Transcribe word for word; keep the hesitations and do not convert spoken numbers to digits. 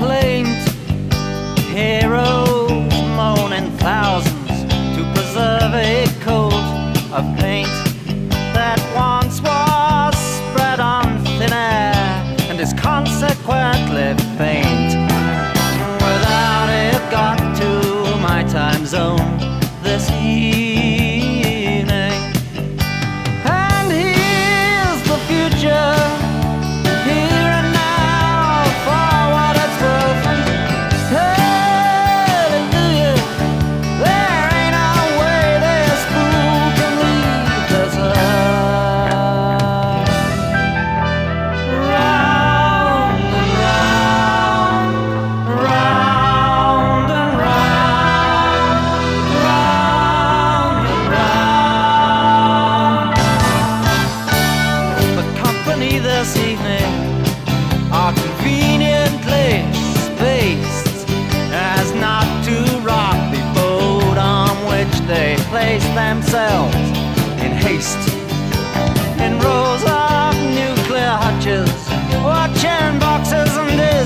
complaint. Heroes moan in thousands to preserve a coat of paint that once was spread on thin air and is consequently faint. Without it got to my time zone this evening. And here's the future, here and now, for what it's worth. Hallelujah, there ain't no way this fool can leave this earth. Round and round, round and round, round and round. The company this evening are conveniently spaced as not to rock the boat on which they place themselves in haste. In rows of nuclear hutches, watching boxes and discs.